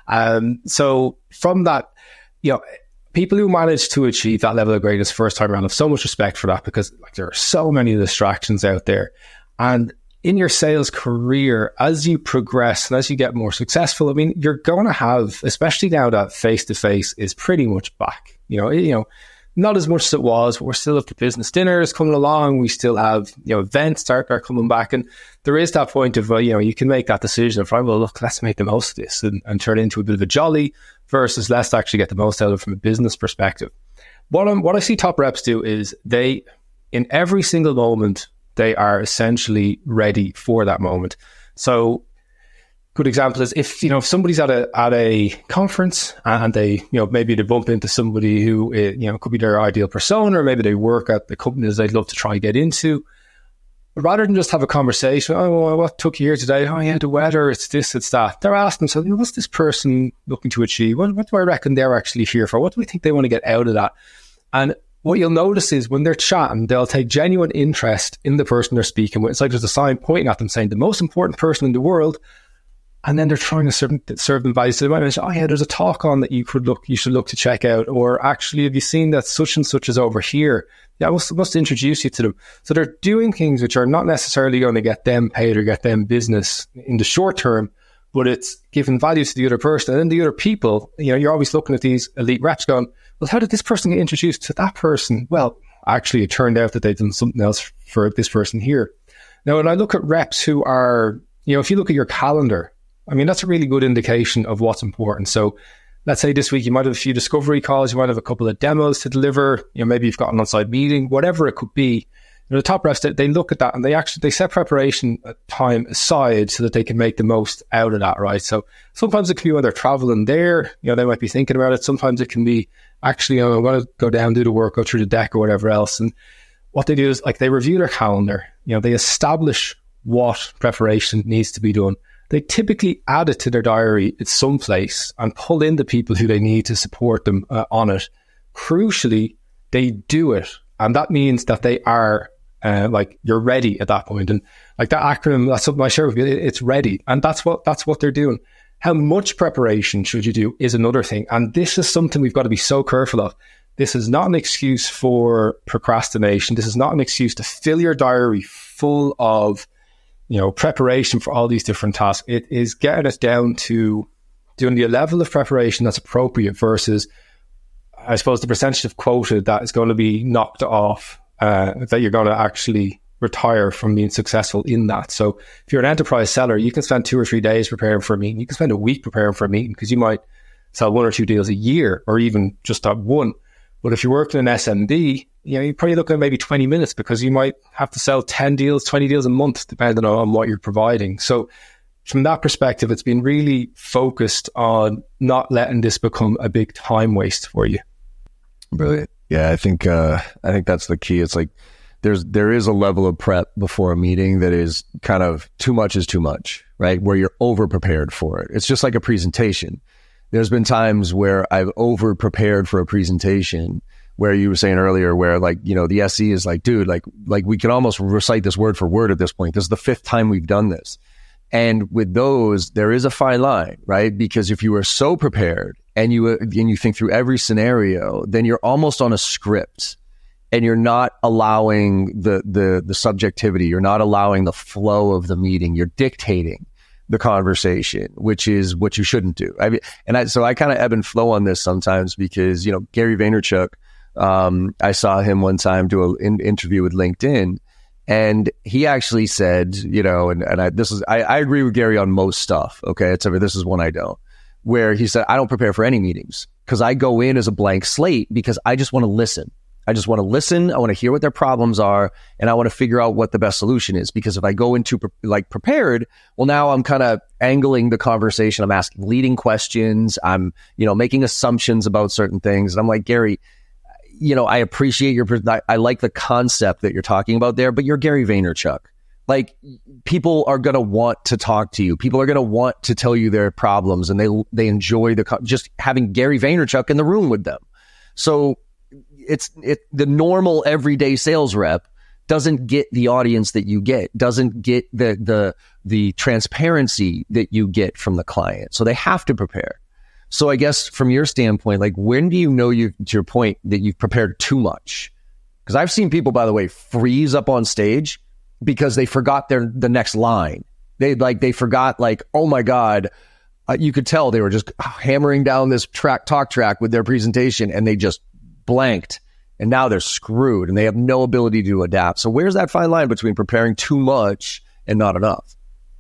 Um, so from that, you know. People who manage to achieve that level of greatness first time around have so much respect for that because like there are so many distractions out there. And in your sales career, as you progress and as you get more successful, I mean, you're going to have, especially now that face-to-face is pretty much back, you know, you know, not as much as it was, but we're still have the business dinners coming along. We still have, you know, events start are coming back. And there is that point of, uh, you know, you can make that decision of, right, well, look, let's make the most of this and, and turn it into a bit of a jolly versus let's actually get the most out of it from a business perspective. What, I'm, what I see top reps do is they, in every single moment, they are essentially ready for that moment. So good example is if, you know, if somebody's at a, at a conference and they, you know, maybe they bump into somebody who, you know, could be their ideal persona, or maybe they work at the companies they'd love to try and get into. But rather than just have a conversation, oh, well, what took you here today? Oh, yeah, the weather, it's this, it's that. They're asking themselves, you know, what's this person looking to achieve? What, what do I reckon they're actually here for? What do we think they want to get out of that? And what you'll notice is when they're chatting, they'll take genuine interest in the person they're speaking with. It's like there's a sign pointing at them saying the most important person in the world. And then they're trying to serve, serve them value. So they might mention, oh yeah, there's a talk on that you could look, you should look to check out. Or actually, have you seen that such and such is over here? Yeah, I must, must introduce you to them. So they're doing things which are not necessarily going to get them paid or get them business in the short term, but it's giving value to the other person. And then the other people, you know, you're always looking at these elite reps going, well, how did this person get introduced to that person? Well, actually, it turned out that they've done something else for this person here. Now, when I look at reps who are, you know, if you look at your calendar, I mean, that's a really good indication of what's important. So let's say this week you might have a few discovery calls, you might have a couple of demos to deliver, you know, maybe you've got an on-site meeting, whatever it could be. You know, the top reps, they look at that and they actually, they set preparation time aside so that they can make the most out of that, right? So sometimes it can be when they're traveling there, you know, they might be thinking about it. Sometimes it can be actually, you know, I'm going to go down, do the work, go through the deck or whatever else. And what they do is like they review their calendar, you know, they establish what preparation needs to be done. They typically add it to their diary at some place and pull in the people who they need to support them uh, on it. Crucially, they do it. And that means that they are uh, like, you're ready at that point. And like that acronym, that's something I share with you. It's ready. And that's what, that's what they're doing. How much preparation should you do is another thing. And this is something we've got to be so careful of. This is not an excuse for procrastination. This is not an excuse to fill your diary full of, you know, preparation for all these different tasks. It is getting us down to doing the level of preparation that's appropriate versus, I suppose, the percentage of quota that is going to be knocked off, uh, that you're going to actually retire from being successful in that. So if you're an enterprise seller, you can spend two or three days preparing for a meeting. You can spend a week preparing for a meeting because you might sell one or two deals a year or even just that one. But if you're working in S M B, you know, you're probably looking at maybe twenty minutes because you might have to sell ten deals, twenty deals a month, depending on what you're providing. So from that perspective, it's been really focused on not letting this become a big time waste for you. Brilliant. Yeah, I think uh, I think that's the key. It's like there's there is a level of prep before a meeting that is kind of too much is too much, right? Where you're over prepared for it. It's just like a presentation. There's been times where I've over prepared for a presentation where you were saying earlier where like, you know, the S E is like, dude, like like we can almost recite this word for word at this point. This is the fifth time we've done this. And with those, there is a fine line, right? Because if you are so prepared and you and you think through every scenario, then you're almost on a script, and you're not allowing the the the subjectivity. You're not allowing the flow of the meeting. You're dictating the conversation, which is what you shouldn't do. I mean, and I, so I kind of ebb and flow on this sometimes because, you know, Gary Vaynerchuk, um, I saw him one time do an interview with LinkedIn. And he actually said, you know, and, and I, this is, I, I agree with Gary on most stuff. Okay. It's this is one I don't, where he said, I don't prepare for any meetings because I go in as a blank slate because I just want to listen. I just want to listen. I want to hear what their problems are, and I want to figure out what the best solution is. Because if I go into pre- like prepared, well, now I'm kind of angling the conversation. I'm asking leading questions. I'm, you know, making assumptions about certain things. And I'm like, Gary, you know, I appreciate your, I, I like the concept that you're talking about there, but you're Gary Vaynerchuk. Like, people are going to want to talk to you. People are going to want to tell you their problems, and they, they enjoy the, just having Gary Vaynerchuk in the room with them. So it's, it, the normal everyday sales rep doesn't get the audience that you get, doesn't get the, the, the transparency that you get from the client. So they have to prepare. So I guess from your standpoint, like, when do you know you, to your point, that you've prepared too much? Because I've seen people, by the way, freeze up on stage because they forgot their, the next line. They like, they forgot like, oh my God, uh, you could tell they were just hammering down this track, talk track with their presentation, and they just blanked, and now they're screwed and they have no ability to adapt. So where's that fine line between preparing too much and not enough?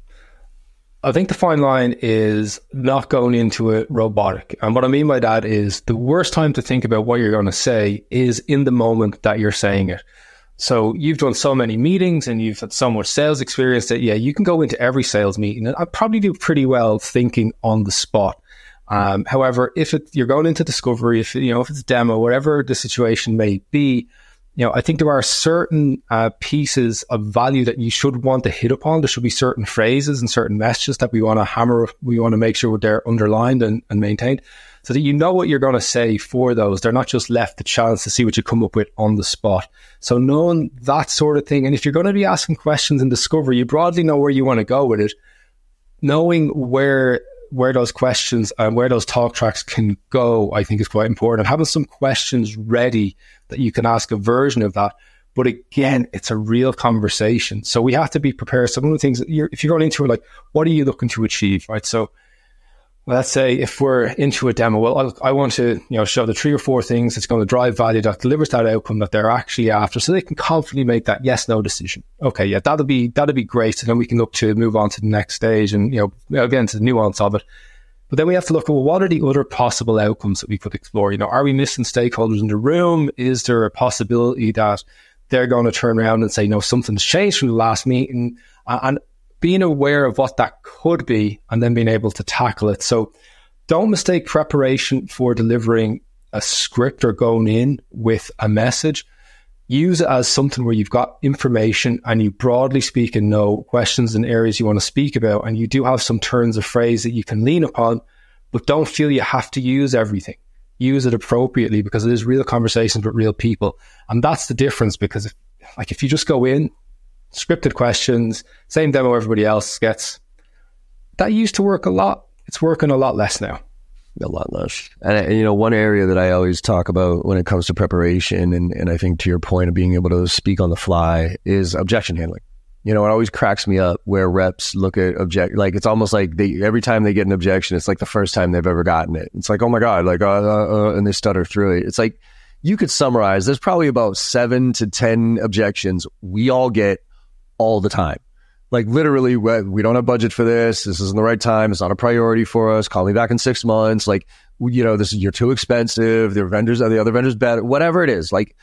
I think the fine line is not going into it robotic. And what I mean by that is the worst time to think about what you're going to say is in the moment that you're saying it. So you've done so many meetings and you've had so much sales experience that, yeah, you can go into every sales meeting. And I probably do pretty well thinking on the spot. Um, however, if it, you're going into discovery, if, you know, if it's a demo, whatever the situation may be, you know, I think there are certain uh, pieces of value that you should want to hit upon. There should be certain phrases and certain messages that we want to hammer. We want to make sure they're underlined and, and maintained so that you know what you're going to say for those. They're not just left the chance to see what you come up with on the spot. So knowing that sort of thing. And if you're going to be asking questions in discovery, you broadly know where you want to go with it. Knowing where where those questions and where those talk tracks can go, I think is quite important. And having some questions ready that you can ask a version of that. But again, it's a real conversation. So we have to be prepared. So one of the things that you're, if you're going into it, like, what are you looking to achieve, right? So well, let's say if we're into a demo, well, I'll, I want to, you know, show the three or four things that's going to drive value that delivers that outcome that they're actually after, so they can confidently make that yes, no decision. Okay, yeah, that'll be, that'll be great. And then we can look to move on to the next stage and, you know, again, to the nuance of it. But then we have to look at, well, what are the other possible outcomes that we could explore? You know, are we missing stakeholders in the room? Is there a possibility that they're going to turn around and say, no, something's changed from the last meeting? And being aware of what that could be and then being able to tackle it. So don't mistake preparation for delivering a script or going in with a message. Use it as something where you've got information and you broadly speak and know questions and areas you want to speak about. And you do have some turns of phrase that you can lean upon, but don't feel you have to use everything. Use it appropriately because it is real conversations with real people. And that's the difference, because if, like, if you just go in, scripted questions, same demo everybody else gets, that used to work a lot. It's working a lot less now. A lot less. And, and, you know, one area that I always talk about when it comes to preparation, and, and I think to your point of being able to speak on the fly, is objection handling. You know, it always cracks me up where reps look at object, like it's almost like they, every time they get an objection, it's like the first time they've ever gotten it. It's like, oh my God, like, uh, uh, uh, and they stutter through it. It's like, you could summarize, there's probably about seven to ten objections we all get all the time. Like, literally, we don't have budget for this. This isn't the right time. It's not a priority for us. Call me back in six months. Like, you know, this is, you're too expensive. The vendors, the other vendors better, whatever it is. Like,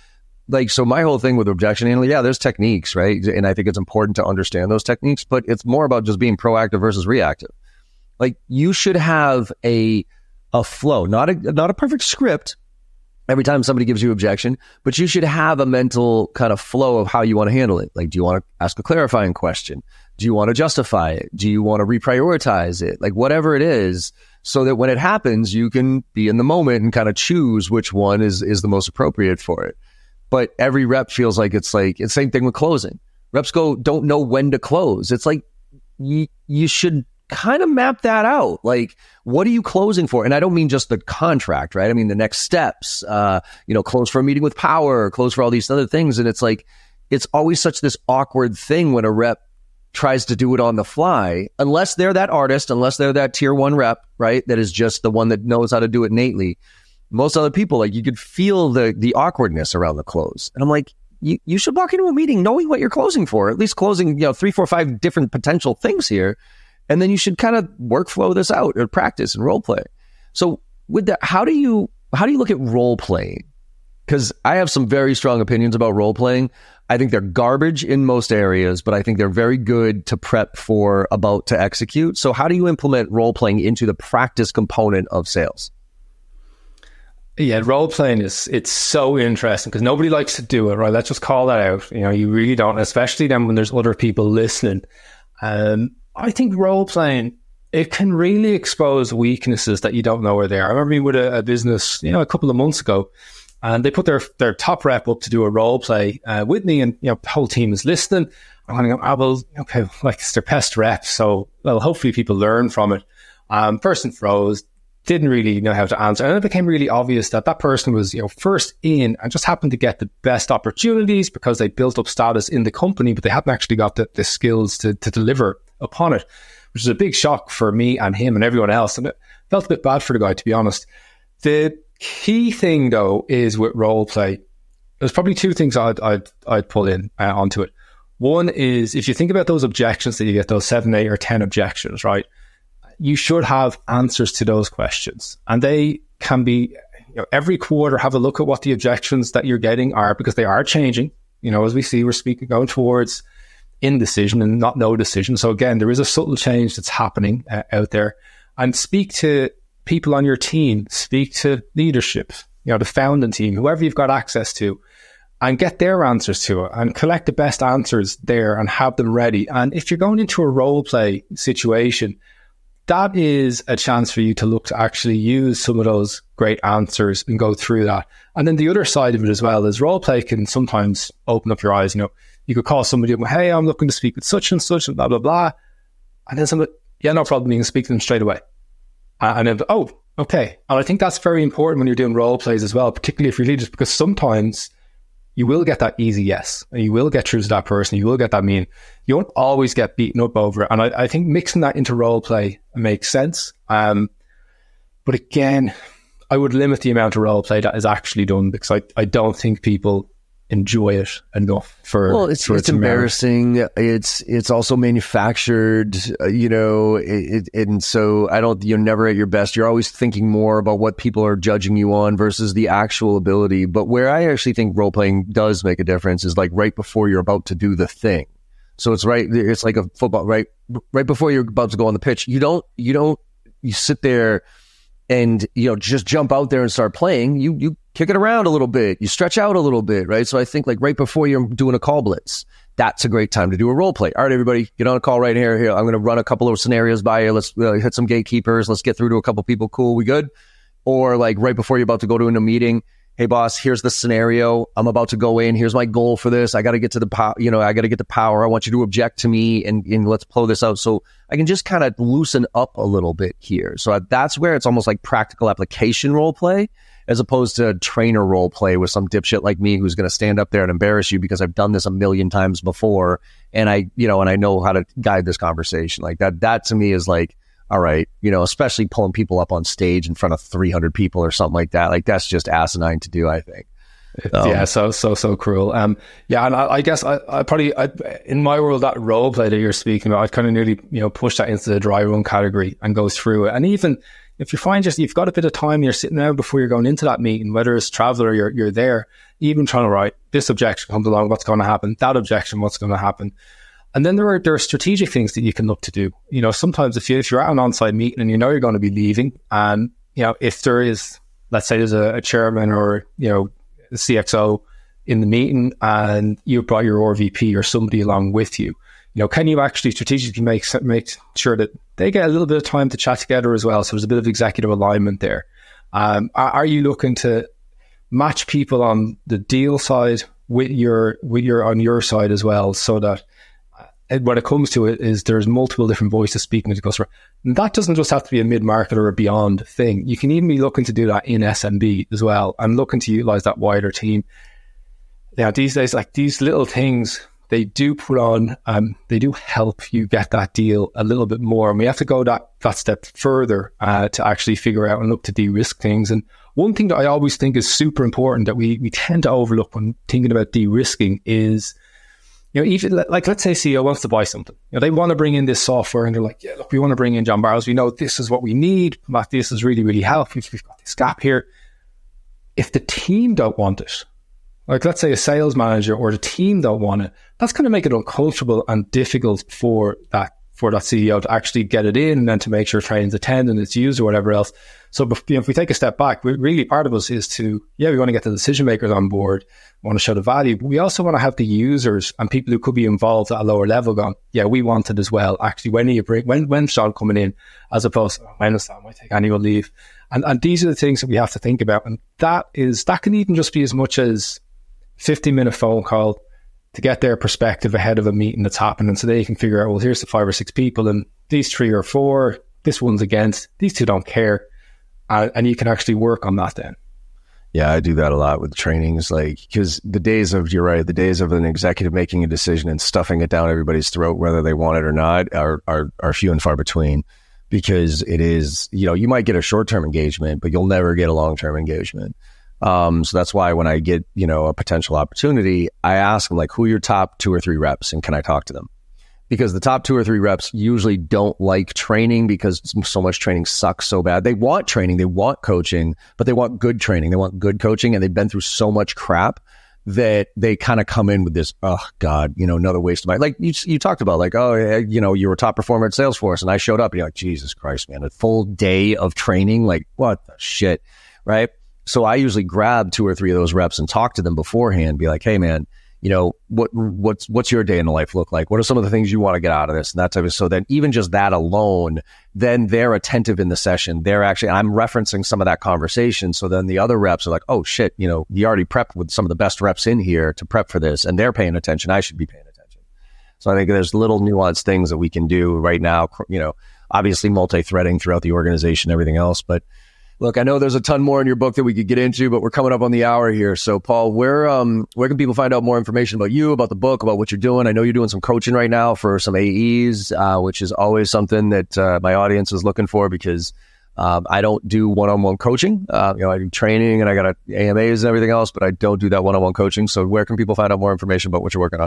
like, so my whole thing with objection handling, yeah, there's techniques, right? And I think it's important to understand those techniques, but it's more about just being proactive versus reactive. Like, you should have a a flow, not a not a perfect script every time somebody gives you objection, but you should have a mental kind of flow of how you want to handle it. Like, do you want to ask a clarifying question? Do you want to justify it? Do you want to reprioritize it? Like, whatever it is, so that when it happens, you can be in the moment and kind of choose which one is is the most appropriate for it. But every rep feels like it's like, it's the same thing with closing. Reps go, don't know when to close. It's like, you, you should kind of map that out. Like, what are you closing for? And I don't mean just the contract, right? I mean the next steps, uh, you know, close for a meeting with power, close for all these other things. And it's like, it's always such this awkward thing when a rep tries to do it on the fly, unless they're that artist, unless they're that tier one rep, right? That is just the one that knows how to do it innately. Most other people, like, you could feel the the awkwardness around the close. And I'm like, you, you should walk into a meeting knowing what you're closing for, at least closing, you know, three, four, five different potential things here. And then you should kind of workflow this out or practice and role play. So with that, how do you, how do you look at role playing? Because I have some very strong opinions about role playing. I think they're garbage in most areas, but I think they're very good to prep for about to execute. So how do you implement role playing into the practice component of sales? Yeah, role playing is, it's so interesting because nobody likes to do it, right? Let's just call that out. You know, you really don't, especially then when there's other people listening. Um, I think role playing, it can really expose weaknesses that you don't know are there. I remember being with a, a business, you know, a couple of months ago, and they put their their top rep up to do a role play uh, with me, and you know, the whole team is listening. I'm going, oh, well, okay, like, it's their best rep, so well, hopefully people learn from it. Um, person froze, didn't really know how to answer, and it became really obvious that that person was, you know, first in and just happened to get the best opportunities because they built up status in the company, but they hadn't actually got the, the skills to to deliver upon it, which is a big shock for me and him and everyone else. And it felt a bit bad for the guy, to be honest. The key thing, though, is with role play, there's probably two things I'd I'd, I'd pull in uh, onto it. One is, if you think about those objections that you get, those seven, eight, or ten objections, right? You should have answers to those questions, and they can be, you know, every quarter have a look at what the objections that you're getting are, because they are changing. You know, as we see, we're speaking going towards indecision and not no decision. So again, there is a subtle change that's happening uh, out there. And speak to people on your team, speak to leadership, you know, the founding team, whoever you've got access to, and get their answers to it and collect the best answers there and have them ready. And if you're going into a role play situation, that is a chance for you to look to actually use some of those great answers and go through that. And then the other side of it as well is role play can sometimes open up your eyes. You know, you could call somebody up, hey, I'm looking to speak with such and such and blah, blah, blah. And then somebody, yeah, no problem. You can speak to them straight away. And then, oh, okay. And I think that's very important when you're doing role plays as well, particularly if you're leaders, because sometimes you will get that easy yes, and you will get through to that person. You will get that mean. You won't always get beaten up over it. And I, I think mixing that into role play makes sense. Um, but again, I would limit the amount of role play that is actually done, because I, I don't think people enjoy it enough for well it's for it's embarrassing merit. it's it's also manufactured, uh, you know it, it, and so I don't you're never at your best. You're always thinking more about what people are judging you on versus the actual ability. But where I actually think role playing does make a difference is like right before you're about to do the thing. So it's right it's like a football, right right before you're about to go on the pitch. You don't you don't you sit there and, you know, just jump out there and start playing. You you kick it around a little bit. You stretch out a little bit, right? So I think like right before you're doing a call blitz, that's a great time to do a role play. All right, everybody, get on a call right here. Here, I'm going to run a couple of scenarios by you. Let's uh, hit some gatekeepers. Let's get through to a couple people. Cool, we good? Or like right before you're about to go to a meeting, hey boss, here's the scenario. I'm about to go in. Here's my goal for this. I got to get to the power. You know, I got to get to power. I want you to object to me, and, and let's blow this out. So I can just kind of loosen up a little bit here. So that's where it's almost like practical application role play, as opposed to trainer role play with some dipshit like me who's going to stand up there and embarrass you because I've done this a million times before, and I, you know, and I know how to guide this conversation. Like that. That to me is like, all right, you know, especially pulling people up on stage in front of three hundred people or something like that. Like that's just asinine to do, I think. Um, yeah, so, so, so cruel. Um, yeah, and I, I guess I, I probably, I, in my world, that role play that you're speaking about, I'd kind of nearly, you know, push that into the dry run category and go through it. And even, if you find just you've got a bit of time, you're sitting down before you're going into that meeting, whether it's travel or you're you're there, even trying to write this objection comes along, what's going to happen? That objection, what's going to happen? And then there are there are strategic things that you can look to do. You know, sometimes if you if you're at an on-site meeting and you know you're going to be leaving, and you know if there is, let's say there's a, a chairman or you know a C X O in the meeting, and you brought your R V P or somebody along with you. You know, can you actually strategically make make sure that they get a little bit of time to chat together as well? So there's a bit of executive alignment there. Um, are, are you looking to match people on the deal side with your with your on your side as well, so that uh, when it comes to it, is there's multiple different voices speaking to the customer. And that doesn't just have to be a mid-market or a beyond thing. You can even be looking to do that in S M B as well, and looking to utilize that wider team. Now, these days, like these little things, they do put on, um, they do help you get that deal a little bit more. And we have to go that, that step further uh, to actually figure out and look to de-risk things. And one thing that I always think is super important that we, we tend to overlook when thinking about de-risking is, you know, even like, let's say a C E O wants to buy something. You know, they want to bring in this software and they're like, yeah, look, we want to bring in John Barrows. We know this is what we need. Matt, this is really, really helpful. We've got this gap here. If the team don't want it, like let's say a sales manager or the team don't want it, that's going to make it uncomfortable and difficult for that for that C E O to actually get it in and then to make sure training's attended and it's used or whatever else. So you know, if we take a step back, we, really part of us is to, yeah, we want to get the decision makers on board, we want to show the value, but we also want to have the users and people who could be involved at a lower level going, yeah, we want it as well. Actually, when are you bring, when, when's Sean coming in? As opposed to, when is that? I might take annual leave. And, and these are the things that we have to think about. And that is, that can even just be as much as fifteen minute phone call to get their perspective ahead of a meeting that's happening. So they can figure out, well, here's the five or six people and these three or four, this one's against, these two don't care. Uh, and you can actually work on that then. Yeah, I do that a lot with trainings, like, because the days of, you're right, the days of an executive making a decision and stuffing it down everybody's throat, whether they want it or not, are, are, are few and far between, because it is, you know, you might get a short-term engagement, but you'll never get a long-term engagement. Um, so that's why when I get, you know, a potential opportunity, I ask them like, who are your top two or three reps and can I talk to them? Because the top two or three reps usually don't like training because so much training sucks so bad. They want training, they want coaching, but they want good training. They want good coaching, and they've been through so much crap that they kind of come in with this, oh God, you know, another waste of my, like you, you talked about like, oh, you know, you were a top performer at Salesforce and I showed up and you're like, Jesus Christ, man, a full day of training. Like what the shit, right? So I usually grab two or three of those reps and talk to them beforehand, be like, hey man, you know, what, what's, what's your day in the life look like? What are some of the things you want to get out of this? And that type of, so then even just that alone, then they're attentive in the session. They're actually, I'm referencing some of that conversation. So then the other reps are like, oh shit, you know, you already prepped with some of the best reps in here to prep for this, and they're paying attention. I should be paying attention. So I think there's little nuanced things that we can do right now, you know, obviously multi-threading throughout the organization, everything else, but look, I know there's a ton more in your book that we could get into, but we're coming up on the hour here. So, Paul, where um where can people find out more information about you, about the book, about what you're doing? I know you're doing some coaching right now for some A Es, uh, which is always something that uh, my audience is looking for, because um, I don't do one-on-one coaching. Uh, you know, I do training and I got A M As and everything else, but I don't do that one-on-one coaching. So, where can people find out more information about what you're working on?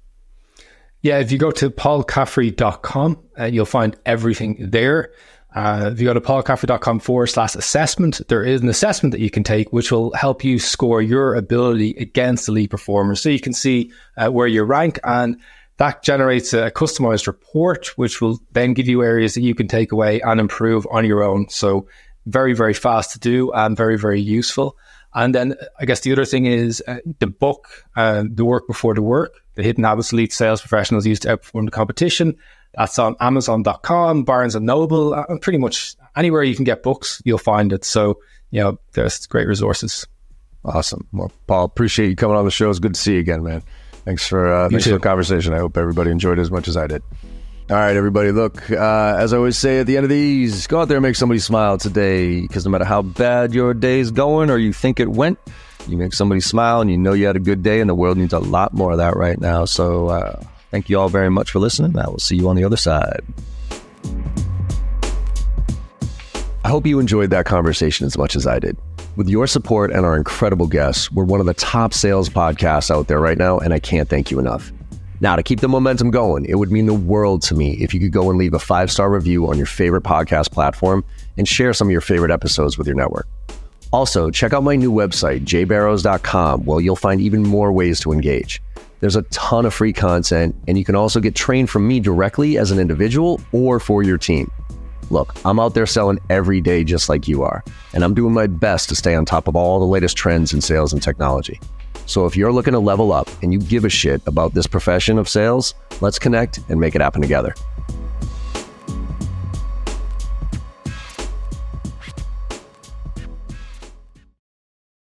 Yeah, if you go to paul caffrey dot com, uh, you'll find everything there. Uh, if you go to paulcaffrey.com forward slash assessment, there is an assessment that you can take, which will help you score your ability against the lead performers. So you can see uh, where you rank, and that generates a customized report, which will then give you areas that you can take away and improve on your own. So very, very fast to do and very, very useful. And then I guess the other thing is uh, the book, uh, The Work Before the Work, The Hidden Habits Elite Sales Professionals Use to Outperform the Competition. That's on amazon dot com, Barnes and Noble, and pretty much anywhere you can get books, you'll find it. So, you know, there's great resources. Awesome. Well, Paul, appreciate you coming on the show. It's good to see you again, man. Thanks for, uh, thanks for the conversation. I hope everybody enjoyed it as much as I did. All right, everybody, look, uh, as I always say at the end of these, go out there and make somebody smile today, because no matter how bad your day's going or you think it went, you make somebody smile and you know you had a good day, and the world needs a lot more of that right now. So, uh, thank you all very much for listening. I will see you on the other side. I hope you enjoyed that conversation as much as I did. With your support and our incredible guests, we're one of the top sales podcasts out there right now, and I can't thank you enough. Now, to keep the momentum going, it would mean the world to me if you could go and leave a five-star review on your favorite podcast platform and share some of your favorite episodes with your network. Also, check out my new website, j barrows dot com, where you'll find even more ways to engage. There's a ton of free content, and you can also get trained from me directly as an individual or for your team. Look, I'm out there selling every day just like you are, and I'm doing my best to stay on top of all the latest trends in sales and technology. So if you're looking to level up and you give a shit about this profession of sales, let's connect and make it happen together.